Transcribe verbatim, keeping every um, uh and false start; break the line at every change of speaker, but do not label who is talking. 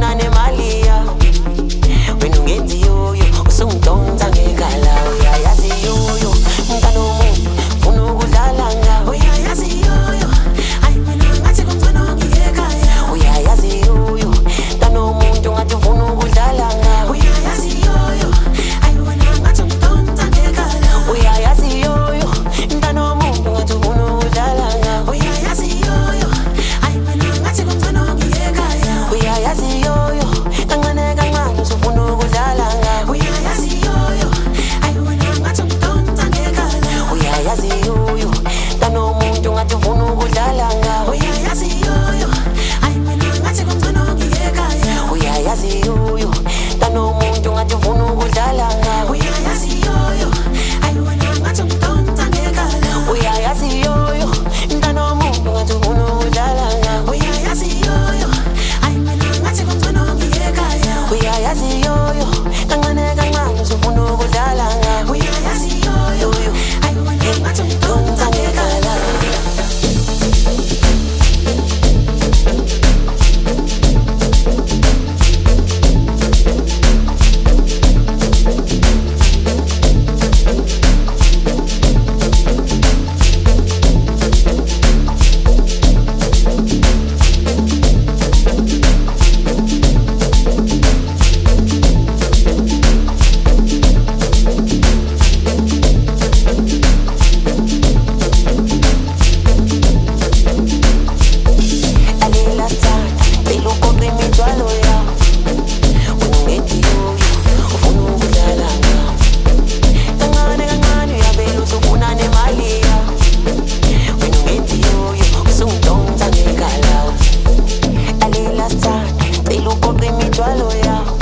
usufuna nemali ya wena ungenzi yoyo usungidonsa ngekhala uyayazi yoyo mntana womuntu ufuna ukudlala ngawe uyayazi yoyo ayi mina ngathi kumfana wangiyekhaya uyayazi yoyo mntana womuntu ngathi ufuna ukudlala ngawe uyayazi yoyo ayi mina ngathi ngidonsa ngekhala uyayazi yoyo mntana womuntu ngathi ufuna ukudlala ngawe uyayazi yoyo ayi mina ngathi kumfana wangiyekhaya uyayazi yoyo kancane kancane usufuna ukudlala ngawe uyayazi yoyo ayi mina ngathi ngidonsa ngekhala uyayazi yoyo mntana womuntu ngathi ufuna ukudlala ngawe uyayazi yoyo ayi mina ngathi kumfana wangiyekhaya uyayazi yoyo mntana womuntu ngathi ufuna ukudlala ngawe uyayazi yoyo ayi mina ngathi ngidonsa ngekhala uyayazi yoyo mntana womuntu ngathi ufuna ukudlala ngawe uyayazi yoyo ayi mina ngathi kumfana wangiyekhaya uyayazi yoyo kancane kancane usufuna ukudlala ngawe uyayazi yoyo ayi mina ngathi ngidonsa ngekhala Swallow ya